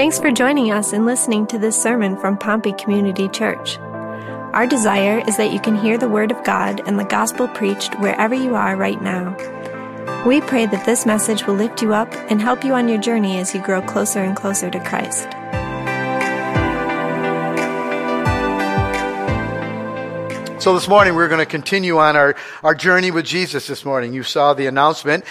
Thanks for joining us and listening to this sermon from Pompey Community Church. Our desire is that you can hear the Word of God and the gospel preached wherever you are right now. We pray that this message will lift you up and help you on your journey as you grow closer and closer to Christ. So this morning we're going to continue on our journey with Jesus this morning. You saw the announcement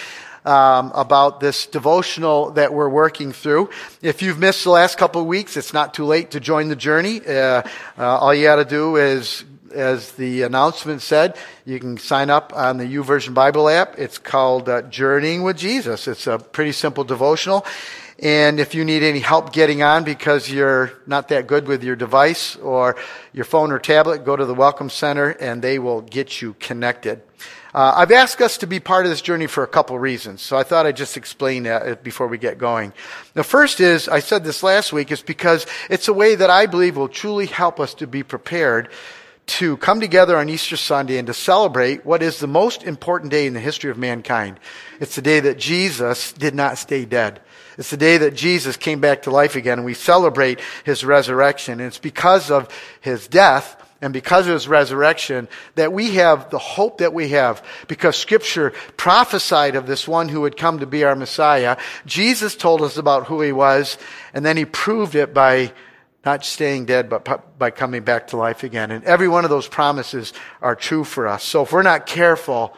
about this devotional that we're working through. If you've missed the last couple of weeks, it's not too late to join the journey. All you got to do is, as the announcement said, you can sign up on the YouVersion Bible app. It's called Journeying with Jesus. It's a pretty simple devotional. And if you need any help getting on because you're not that good with your device or your phone or tablet, go to the Welcome Center and they will get you connected. I've asked us to be part of this journey for a couple reasons, so I thought I'd just explain that before we get going. The first is, I said this last week, is because it's a way that I believe will truly help us to be prepared to come together on Easter Sunday and to celebrate what is the most important day in the history of mankind. It's the day that Jesus did not stay dead. It's the day that Jesus came back to life again, and we celebrate his resurrection. And it's because of his death and because of his resurrection that we have the hope that we have, because Scripture prophesied of this one who would come to be our Messiah. Jesus told us about who he was, and then he proved it by not staying dead, but by coming back to life again. And every one of those promises are true for us. So if we're not careful,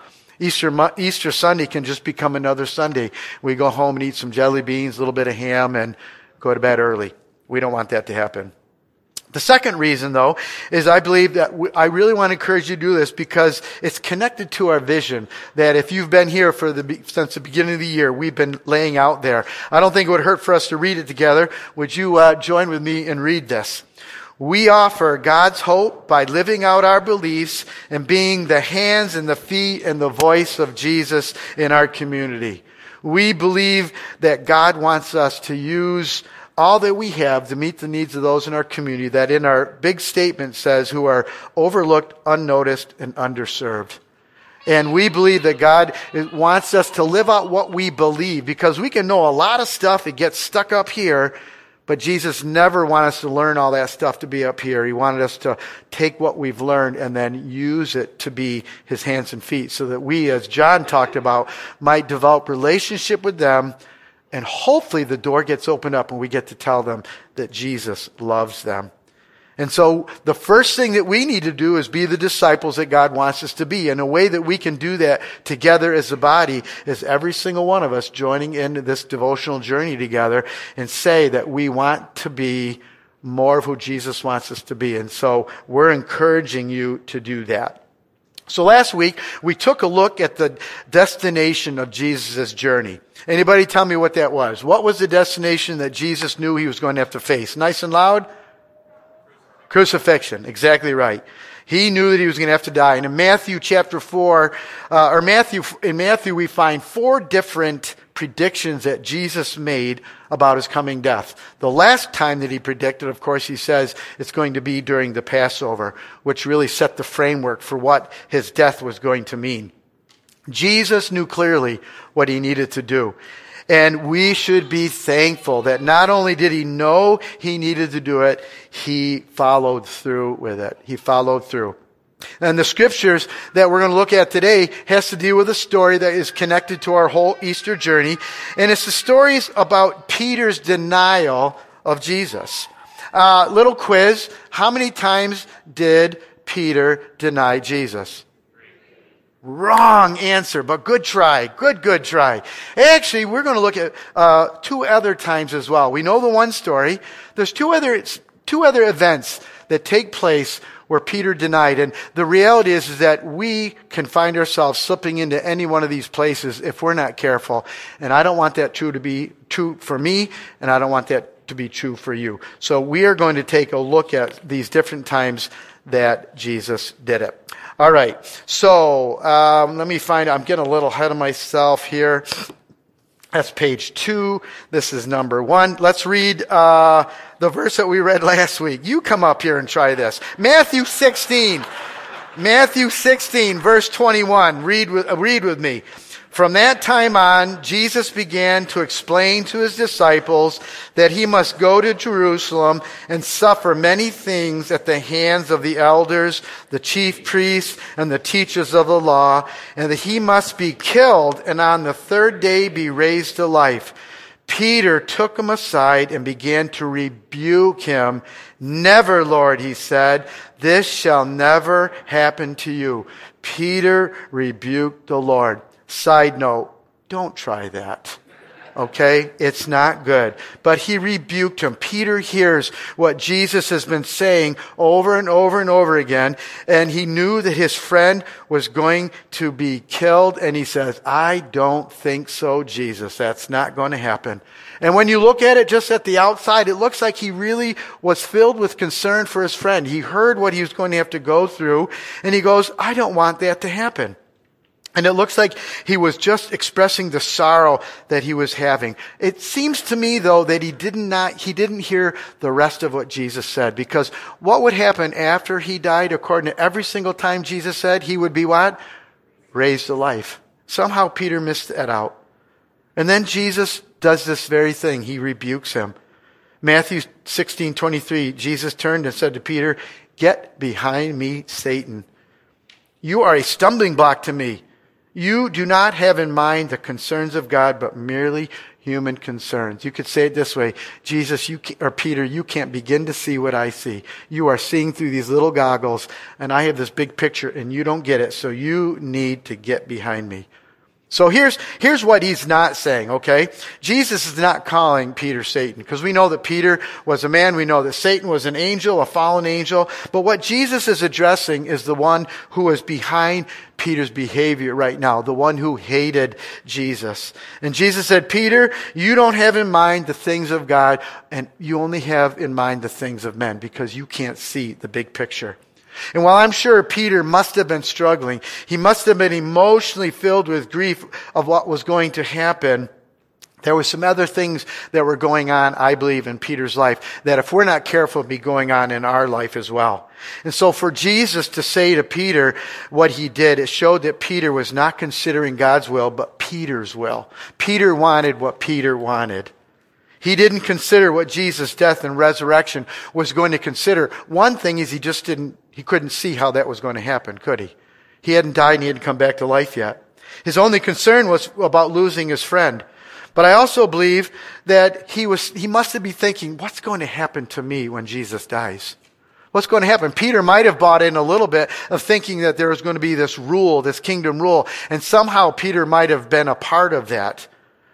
Easter Sunday can just become another Sunday. We go home and eat some jelly beans, a little bit of ham, and go to bed early. We don't want that to happen. The second reason, though, is I believe that I really want to encourage you to do this because it's connected to our vision that if you've been here since the beginning of the year, we've been laying out there. I don't think it would hurt for us to read it together. Would you join with me and read this? We offer God's hope by living out our beliefs and being the hands and the feet and the voice of Jesus in our community. We believe that God wants us to use all that we have to meet the needs of those in our community that in our big statement says who are overlooked, unnoticed, and underserved. And we believe that God wants us to live out what we believe, because we can know a lot of stuff that gets stuck up here, but Jesus never wanted us to learn all that stuff to be up here. He wanted us to take what we've learned and then use it to be his hands and feet so that we, as John talked about, might develop relationship with them. And hopefully the door gets opened up and we get to tell them that Jesus loves them. And so the first thing that we need to do is be the disciples that God wants us to be. And a way that we can do that together as a body is every single one of us joining into this devotional journey together and say that we want to be more of who Jesus wants us to be. And so we're encouraging you to do that. So last week, we took a look at the destination of Jesus' journey. Anybody tell me what that was? What was the destination that Jesus knew he was going to have to face? Nice and loud? Crucifixion. Exactly right. He knew that he was going to have to die. And in Matthew chapter 4, in Matthew, we find 4 different predictions that Jesus made about his coming death. The last time that he predicted, of course, he says it's going to be during the Passover, which really set the framework for what his death was going to mean. Jesus knew clearly what he needed to do. And we should be thankful that not only did he know he needed to do it, he followed through with it. He followed through. And the scriptures that we're going to look at today has to deal with a story that is connected to our whole Easter journey. And it's the stories about Peter's denial of Jesus. Little quiz. How many times did Peter deny Jesus? Wrong answer, but good try. Good try. Actually, we're going to look at 2 other times as well. We know the one story. There's two other events that take place where Peter denied. And the reality is that we can find ourselves slipping into any one of these places if we're not careful. And I don't want that to be true for me, and I don't want that to be true for you. So we are going to take a look at these different times that Jesus did it. All right, so let me find, I'm getting a little ahead of myself here. That's page 2. This is number 1. Let's read the verse that we read last week. You come up here and try this. Matthew 16. Matthew 16, verse 21. Read with me. From that time on, Jesus began to explain to his disciples that he must go to Jerusalem and suffer many things at the hands of the elders, the chief priests, and the teachers of the law, and that he must be killed and on the third day be raised to life. Peter took him aside and began to rebuke him. "Never, Lord," he said, "this shall never happen to you." Peter rebuked the Lord. Side note, don't try that. Okay? It's not good. But he rebuked him. Peter hears what Jesus has been saying over and over and over again, and he knew that his friend was going to be killed, and he says, "I don't think so, Jesus. That's not going to happen." And when you look at it just at the outside, it looks like he really was filled with concern for his friend. He heard what he was going to have to go through, and he goes, "I don't want that to happen." And it looks like he was just expressing the sorrow that he was having. It seems to me, though, that he didn't hear the rest of what Jesus said. Because what would happen after he died, according to every single time Jesus said, he would be what? Raised to life. Somehow Peter missed that out. And then Jesus does this very thing. He rebukes him. Matthew 16:23, Jesus turned and said to Peter, "Get behind me, Satan. You are a stumbling block to me. You do not have in mind the concerns of God, but merely human concerns." You could say it this way: Jesus, Peter, you can't begin to see what I see. You are seeing through these little goggles, and I have this big picture, and you don't get it, so you need to get behind me. So here's what he's not saying, okay? Jesus is not calling Peter Satan, because we know that Peter was a man. We know that Satan was an angel, a fallen angel. But what Jesus is addressing is the one who is behind Peter's behavior right now, the one who hated Jesus. And Jesus said, "Peter, you don't have in mind the things of God, and you only have in mind the things of men, because you can't see the big picture." And while I'm sure Peter must have been struggling, he must have been emotionally filled with grief of what was going to happen, there were some other things that were going on, I believe, in Peter's life that if we're not careful, be going on in our life as well. And so for Jesus to say to Peter what he did, it showed that Peter was not considering God's will, but Peter's will. Peter wanted what Peter wanted. He didn't consider what Jesus' death and resurrection was going to consider. One thing is he couldn't see how that was going to happen, could he? He hadn't died and he hadn't come back to life yet. His only concern was about losing his friend. But I also believe that he must have been thinking, what's going to happen to me when Jesus dies? What's going to happen? Peter might have bought in a little bit of thinking that there was going to be this rule, this kingdom rule, and somehow Peter might have been a part of that.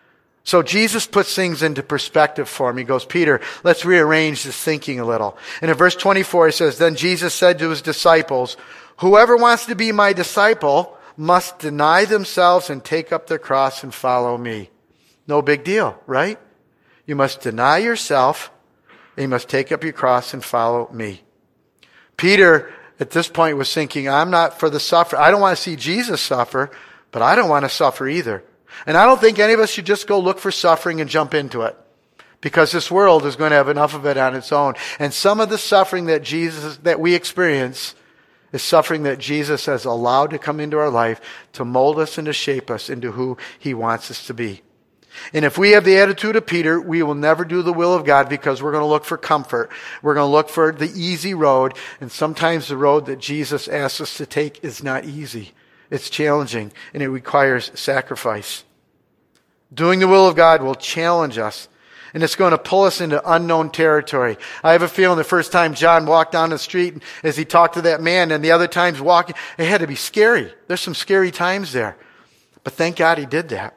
So Jesus puts things into perspective for him. He goes, "Peter, let's rearrange this thinking a little." And in verse 24, he says, "Then Jesus said to his disciples, 'Whoever wants to be my disciple must deny themselves and take up their cross and follow me.'" No big deal, right? You must deny yourself, and you must take up your cross and follow me. Peter, at this point, was thinking, I'm not for the suffer. I don't want to see Jesus suffer, but I don't want to suffer either. And I don't think any of us should just go look for suffering and jump into it, because this world is going to have enough of it on its own. And some of the suffering that we experience is suffering that Jesus has allowed to come into our life to mold us and to shape us into who he wants us to be. And if we have the attitude of Peter, we will never do the will of God, because we're going to look for comfort. We're going to look for the easy road. And sometimes the road that Jesus asks us to take is not easy. It's challenging, and it requires sacrifice. Doing the will of God will challenge us, and it's going to pull us into unknown territory. I have a feeling the first time John walked down the street as he talked to that man, and the other times walking, it had to be scary. There's some scary times there. But thank God he did that.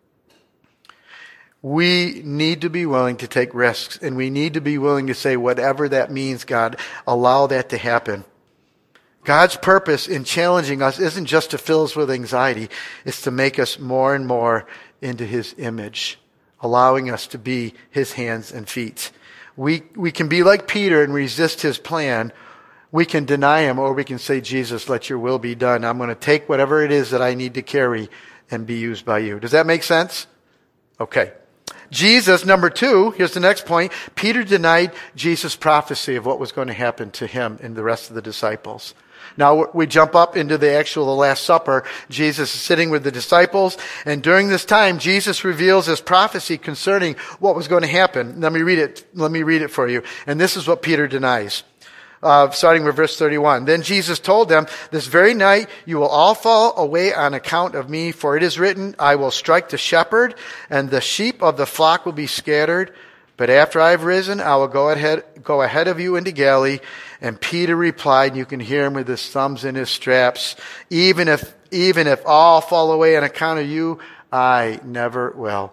We need to be willing to take risks, and we need to be willing to say, whatever that means, God, allow that to happen. God's purpose in challenging us isn't just to fill us with anxiety. It's to make us more and more into his image, allowing us to be his hands and feet. We can be like Peter and resist his plan. We can deny him, or we can say, Jesus, let your will be done. I'm going to take whatever it is that I need to carry and be used by you. Does that make sense? Okay. Jesus, number 2, here's the next point. Peter denied Jesus' prophecy of what was going to happen to him and the rest of the disciples. Now we jump up into the Last Supper. Jesus is sitting with the disciples, and during this time, Jesus reveals his prophecy concerning what was going to happen. Let me read it for you. And this is what Peter denies. Starting with verse 31. Then Jesus told them, this very night you will all fall away on account of me, for it is written, I will strike the shepherd, and the sheep of the flock will be scattered. But after I have risen, I will go ahead of you into Galilee. And Peter replied, and you can hear him with his thumbs in his straps, even if all fall away on account of you, I never will.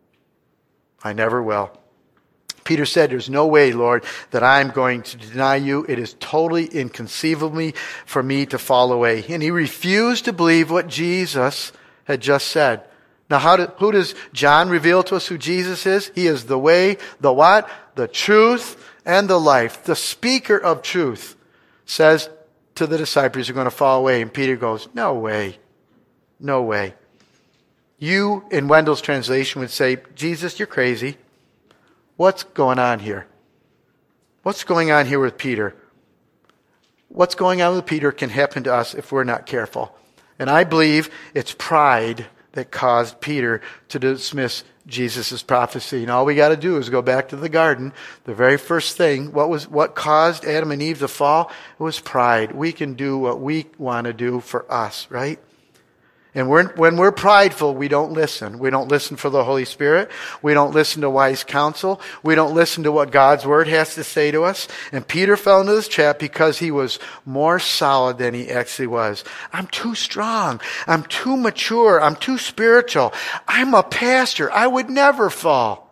I never will. Peter said, there's no way, Lord, that I'm going to deny you. It is totally inconceivable for me to fall away. And he refused to believe what Jesus had just said. Now, who does John reveal to us who Jesus is? He is the way, the what? The truth and the life. The speaker of truth says to the disciples, you're going to fall away. And Peter goes, no way. No way. You, in Wendell's translation, would say, Jesus, you're crazy. What's going on here? What's going on here with Peter? What's going on with Peter can happen to us if we're not careful. And I believe it's pride that caused Peter to dismiss Jesus' prophecy. And all we got to do is go back to the garden. The very first thing, what caused Adam and Eve to fall? It was pride. We can do what we want to do for us, right? And when we're prideful, we don't listen. We don't listen for the Holy Spirit. We don't listen to wise counsel. We don't listen to what God's Word has to say to us. And Peter fell into this trap because he was more solid than he actually was. I'm too strong. I'm too mature. I'm too spiritual. I'm a pastor. I would never fall.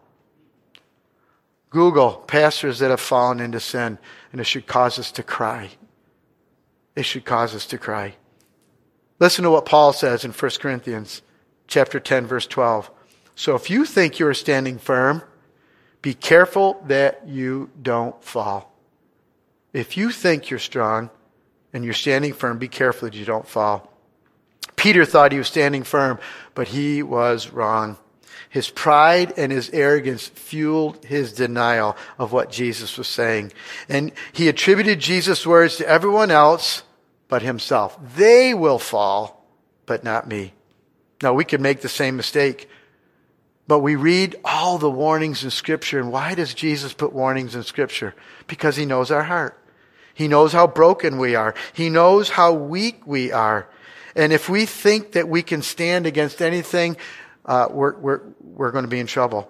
Google pastors that have fallen into sin, and it should cause us to cry. It should cause us to cry. Listen to what Paul says in 1 Corinthians chapter 10, verse 12. So if you think you are standing firm, be careful that you don't fall. If you think you're strong and you're standing firm, be careful that you don't fall. Peter thought he was standing firm, but he was wrong. His pride and his arrogance fueled his denial of what Jesus was saying. And he attributed Jesus' words to everyone else but himself. They will fall, but not me. Now, we could make the same mistake, but we read all the warnings in Scripture. And why does Jesus put warnings in Scripture? Because he knows our heart. He knows how broken we are. He knows how weak we are. And if we think that we can stand against anything, we're going to be in trouble.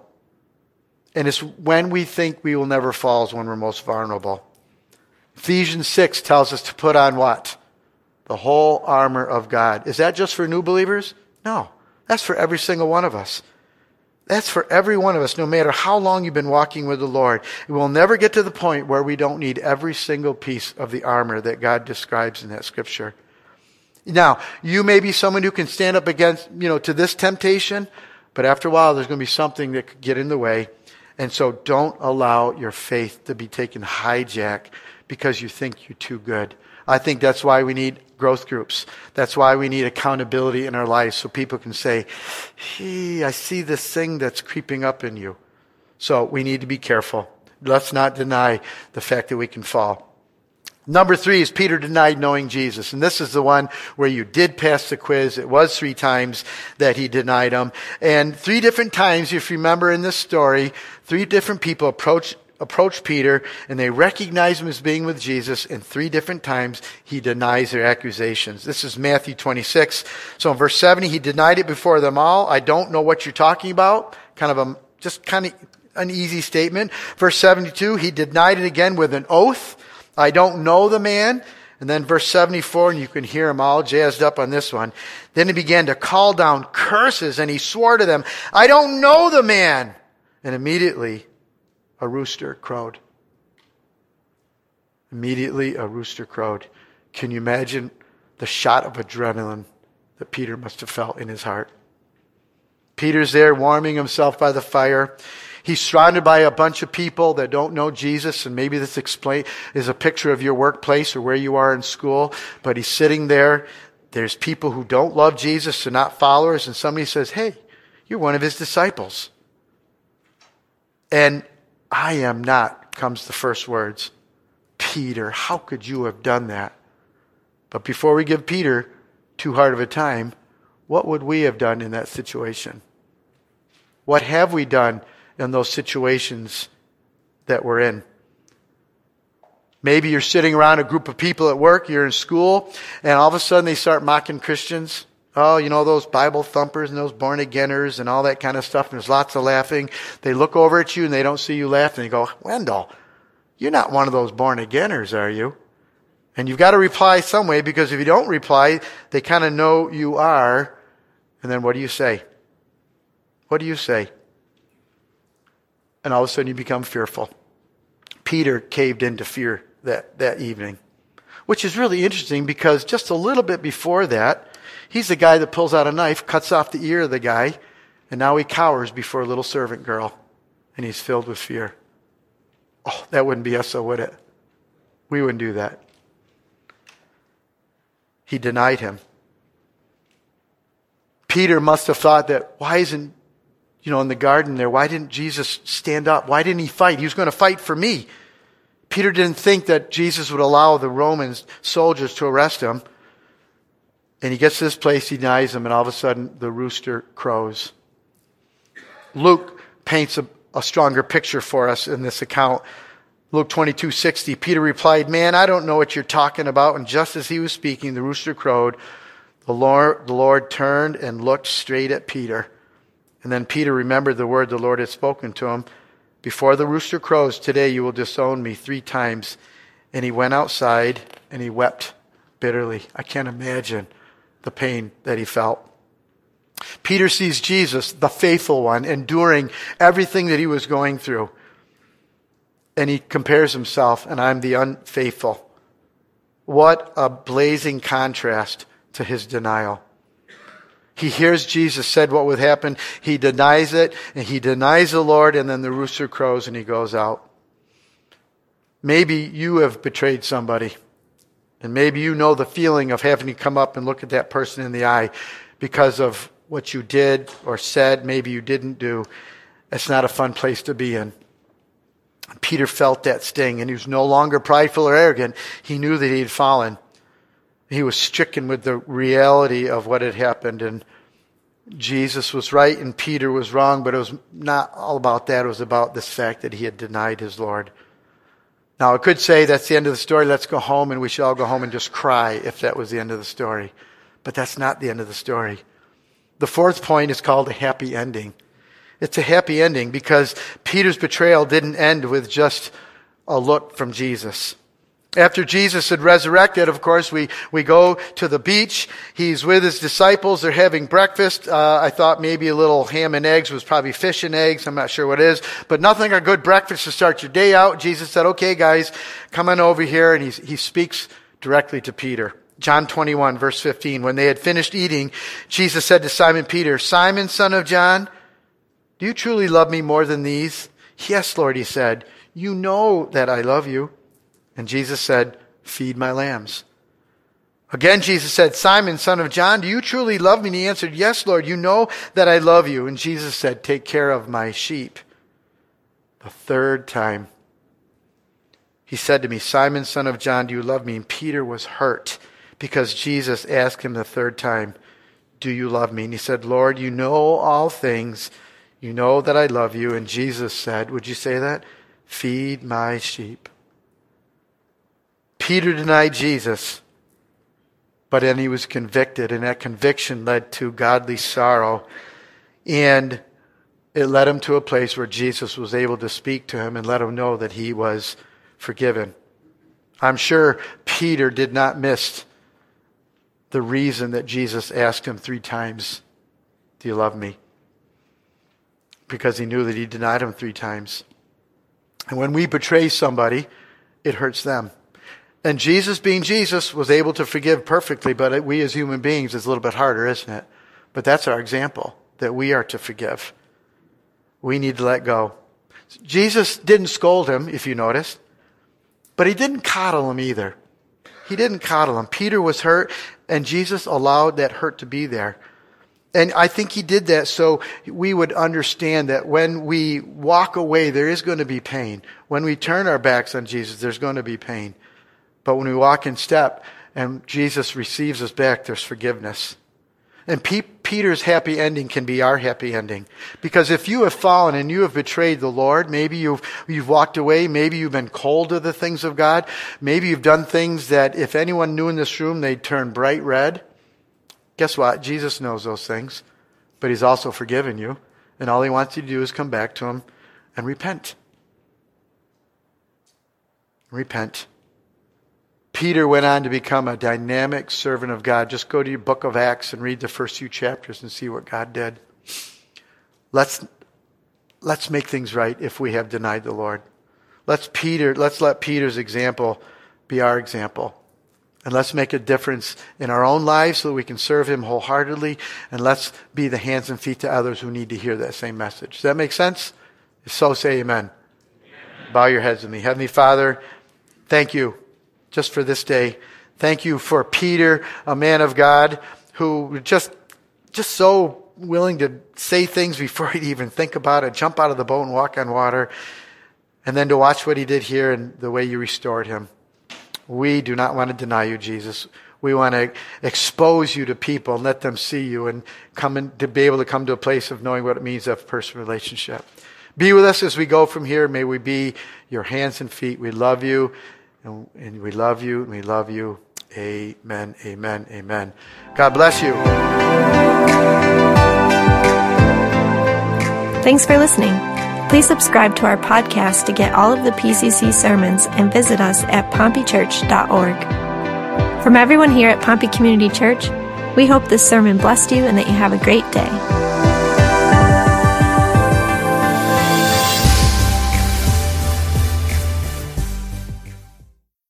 And it's when we think we will never fall is when we're most vulnerable. Ephesians 6 tells us to put on what? The whole armor of God. Is that just for new believers? No. That's for every single one of us. That's for every one of us, no matter how long you've been walking with the Lord. We'll never get to the point where we don't need every single piece of the armor that God describes in that Scripture. Now, you may be someone who can stand up against, to this temptation, but after a while there's going to be something that could get in the way. And so don't allow your faith to be taken hijack because you think you're too good. I think that's why we need growth groups. That's why we need accountability in our lives so people can say, hey, I see this thing that's creeping up in you. So we need to be careful. Let's not deny the fact that we can fall. Number 3 is Peter denied knowing Jesus. And this is the one where you did pass the quiz. It was 3 times that he denied him. And 3 different times, if you remember in this story, 3 different people approached Peter, and they recognize him as being with Jesus, and 3 different times he denies their accusations. This is Matthew 26. So in verse 70, he denied it before them all. I don't know what you're talking about. Kind of an easy statement. Verse 72, he denied it again with an oath. I don't know the man. And then verse 74, and you can hear him all jazzed up on this one. Then he began to call down curses, and he swore to them, I don't know the man. And immediately a rooster crowed. Immediately a rooster crowed. Can you imagine the shot of adrenaline that Peter must have felt in his heart? Peter's there warming himself by the fire. He's surrounded by a bunch of people that don't know Jesus, and maybe this is a picture of your workplace or where you are in school, but he's sitting there. There's people who don't love Jesus, they're not followers, and somebody says, hey, you're one of his disciples. And I am not, comes the first words. Peter, how could you have done that? But before we give Peter too hard of a time, what would we have done in that situation? What have we done in those situations that we're in? Maybe you're sitting around a group of people at work, you're in school, and all of a sudden they start mocking Christians. Oh, you know, those Bible thumpers and those born-againers and all that kind of stuff, and there's lots of laughing. They look over at you and they don't see you laughing. They go, Wendell, you're not one of those born-againers, are you? And you've got to reply some way, because if you don't reply, they kind of know you are. And then what do you say? What do you say? And all of a sudden you become fearful. Peter caved into fear that evening, which is really interesting, because just a little bit before that, he's the guy that pulls out a knife, cuts off the ear of the guy, and now he cowers before a little servant girl, and he's filled with fear. Oh, that wouldn't be us, so would it? We wouldn't do that. He denied him. Peter must have thought that, why isn't, in the garden there, why didn't Jesus stand up? Why didn't he fight? He was going to fight for me. Peter didn't think that Jesus would allow the Roman soldiers to arrest him. And he gets to this place, he denies him, and all of a sudden the rooster crows. Luke paints a stronger picture for us in this account. Luke 22:60, Peter replied, "Man, I don't know what you're talking about." And just as he was speaking, the rooster crowed. The Lord turned and looked straight at Peter. And then Peter remembered the word the Lord had spoken to him. "Before the rooster crows, today you will disown me 3 times. And he went outside and he wept bitterly. I can't imagine the pain that he felt. Peter sees Jesus, the faithful one, enduring everything that he was going through. And he compares himself, and I'm the unfaithful. What a blazing contrast to his denial. He hears Jesus said what would happen. He denies it, and he denies the Lord, and then the rooster crows and he goes out. Maybe you have betrayed somebody, and maybe you know the feeling of having to come up and look at that person in the eye because of what you did or said, maybe you didn't do. It's not a fun place to be in. Peter felt that sting, and he was no longer prideful or arrogant. He knew that he had fallen. He was stricken with the reality of what had happened, and Jesus was right and Peter was wrong, but it was not all about that. It was about this fact that he had denied his Lord. Now, I could say that's the end of the story. Let's go home, and we should all go home and just cry if that was the end of the story. But that's not the end of the story. The fourth point is called a happy ending. It's a happy ending because Peter's betrayal didn't end with just a look from Jesus. After Jesus had resurrected, of course, we go to the beach. He's with his disciples. They're having breakfast. I thought maybe a little ham and eggs was probably fish and eggs. I'm not sure what it is. But nothing a good breakfast to start your day out. Jesus said, "Okay, guys, come on over here." And he speaks directly to Peter. John 21, verse 15. When they had finished eating, Jesus said to Simon Peter, "Simon, son of John, do you truly love me more than these?" "Yes, Lord," he said. "You know that I love you." And Jesus said, "Feed my lambs." Again, Jesus said, "Simon, son of John, do you truly love me?" And he answered, "Yes, Lord, you know that I love you." And Jesus said, "Take care of my sheep." The third time, he said to me, "Simon, son of John, do you love me?" And Peter was hurt because Jesus asked him the third time, "Do you love me?" And he said, "Lord, you know all things. You know that I love you." And Jesus said, would you say that? "Feed my sheep." Peter denied Jesus, but then he was convicted, and that conviction led to godly sorrow. And it led him to a place where Jesus was able to speak to him and let him know that he was forgiven. I'm sure Peter did not miss the reason that Jesus asked him 3 times, "Do you love me?" Because he knew that he denied him 3 times. And when we betray somebody, it hurts them. And Jesus, being Jesus, was able to forgive perfectly, but we as human beings, it's a little bit harder, isn't it? But that's our example, that we are to forgive. We need to let go. Jesus didn't scold him, if you noticed, but he didn't coddle him either. He didn't coddle him. Peter was hurt, and Jesus allowed that hurt to be there. And I think he did that so we would understand that when we walk away, there is going to be pain. When we turn our backs on Jesus, there's going to be pain. But when we walk in step, and Jesus receives us back, there's forgiveness. And Peter's happy ending can be our happy ending. Because if you have fallen and you have betrayed the Lord, maybe you've walked away, maybe you've been cold to the things of God, maybe you've done things that if anyone knew in this room, they'd turn bright red. Guess what? Jesus knows those things, but he's also forgiven you. And all he wants you to do is come back to him and repent. Repent. Peter went on to become a dynamic servant of God. Just go to your book of Acts and read the first few chapters and see what God did. Let's make things right if we have denied the Lord. Let's let Peter's example be our example. And let's make a difference in our own lives so that we can serve him wholeheartedly. And let's be the hands and feet to others who need to hear that same message. Does that make sense? If so, say amen. Bow your heads with me. Heavenly Father, thank you just for this day. Thank you for Peter, a man of God who just so willing to say things before he'd even think about it, jump out of the boat and walk on water, and then to watch what he did here and the way you restored him. We do not want to deny you, Jesus. We want to expose you to people and let them see you and to be able to come to a place of knowing what it means to have a personal relationship. Be with us as we go from here. May we be your hands and feet. We love you, and we love you, and we love you. Amen, amen, amen. God bless you. Thanks for listening. Please subscribe to our podcast to get all of the PCC sermons and visit us at pompeychurch.org. From everyone here at Pompey Community Church, we hope this sermon blessed you and that you have a great day.